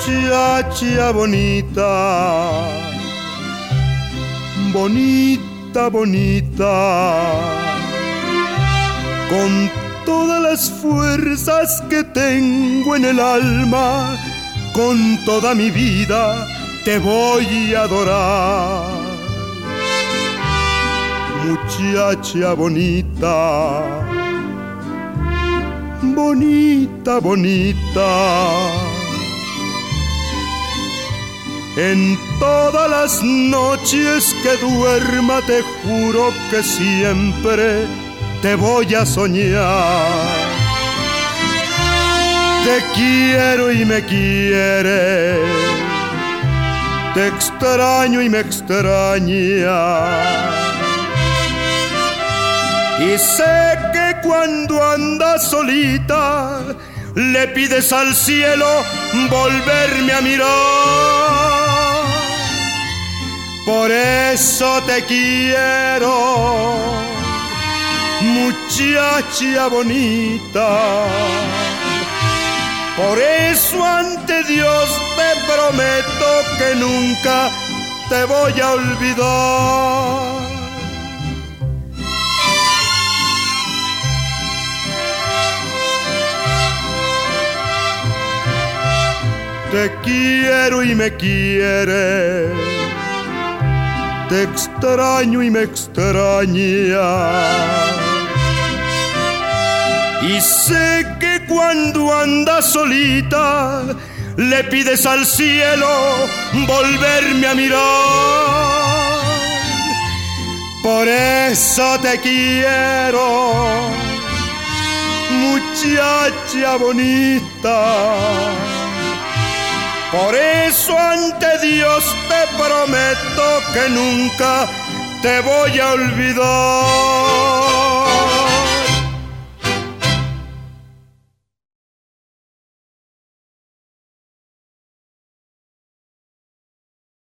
muchacha bonita, bonita, bonita, con todas las fuerzas que tengo en el alma, con toda mi vida te voy a adorar. Muchacha bonita, bonita, bonita, en todas las noches que duerma te juro que siempre te voy a soñar. Te quiero y me quieres, te extraño y me extrañas. Y sé que cuando andas solita le pides al cielo volverme a mirar. Por eso te quiero, muchacha bonita. Por eso ante Dios te prometo que nunca te voy a olvidar. Te quiero y me quieres, te extraño y me extrañas. Y sé que cuando andas solita le pides al cielo volverme a mirar. Por eso te quiero, muchacha bonita. Por eso ante Dios te prometo que nunca te voy a olvidar.